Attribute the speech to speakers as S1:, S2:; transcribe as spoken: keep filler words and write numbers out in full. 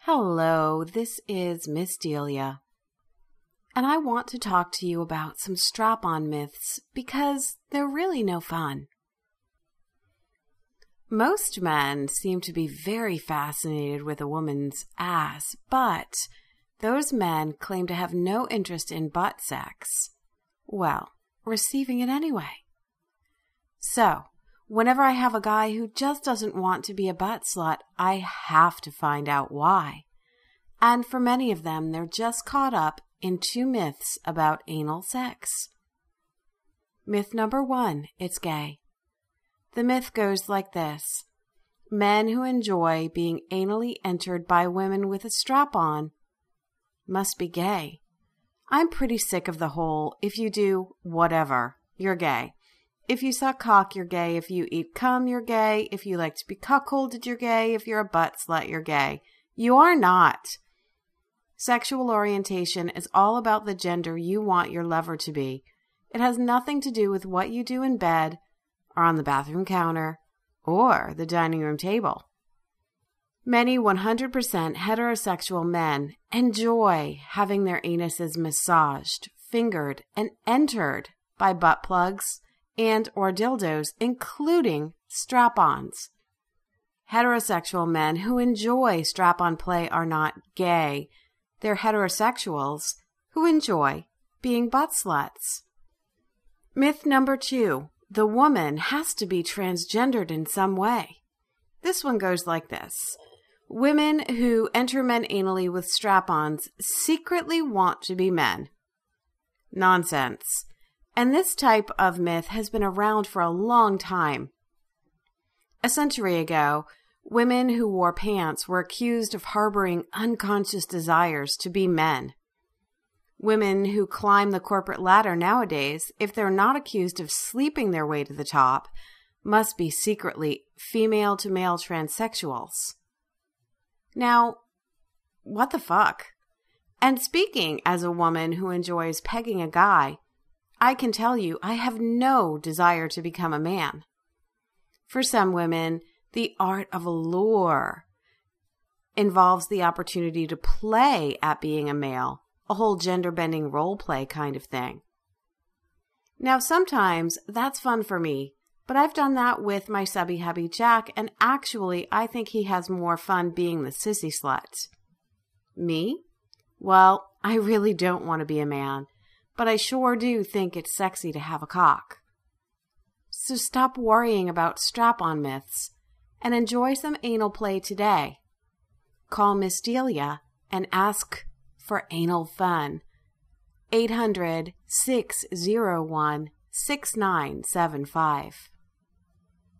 S1: Hello, this is Miss Delia, and I want to talk to you about some strap-on myths because they're really no fun. Most men seem to be very fascinated with a woman's ass, but those men claim to have no interest in butt sex. Well, receiving it anyway. So, whenever I have a guy who just doesn't want to be a butt slut, I have to find out why. And for many of them, they're just caught up in two myths about anal sex. Myth number one, it's gay. The myth goes like this. Men who enjoy being anally entered by women with a strap-on must be gay. I'm pretty sick of the whole, if you do whatever, you're gay. If you suck cock, you're gay. If you eat cum, you're gay. If you like to be cuckolded, you're gay. If you're a butt slut, you're gay. You are not. Sexual orientation is all about the gender you want your lover to be. It has nothing to do with what you do in bed, or on the bathroom counter, or the dining room table. Many one hundred percent heterosexual men enjoy having their anuses massaged, fingered, and entered by butt plugs and or dildos, including strap-ons. Heterosexual men who enjoy strap-on play are not gay. They're heterosexuals who enjoy being butt sluts. Myth number two, the woman has to be transgendered in some way. This one goes like this. Women who enter men anally with strap-ons secretly want to be men. Nonsense. And this type of myth has been around for a long time. A century ago, women who wore pants were accused of harboring unconscious desires to be men. Women who climb the corporate ladder nowadays, if they're not accused of sleeping their way to the top, must be secretly female-to-male transsexuals. Now, what the fuck? And speaking as a woman who enjoys pegging a guy, I can tell you I have no desire to become a man. For some women, the art of allure involves the opportunity to play at being a male, a whole gender-bending role play kind of thing. Now, sometimes that's fun for me, but I've done that with my subby hubby Jack, and actually I think he has more fun being the sissy slut. Me? Well, I really don't want to be a man. But I sure do think it's sexy to have a cock. So stop worrying about strap-on myths and enjoy some anal play today. Call Miss Delia and ask for anal fun. eight hundred, six oh one, six nine seven five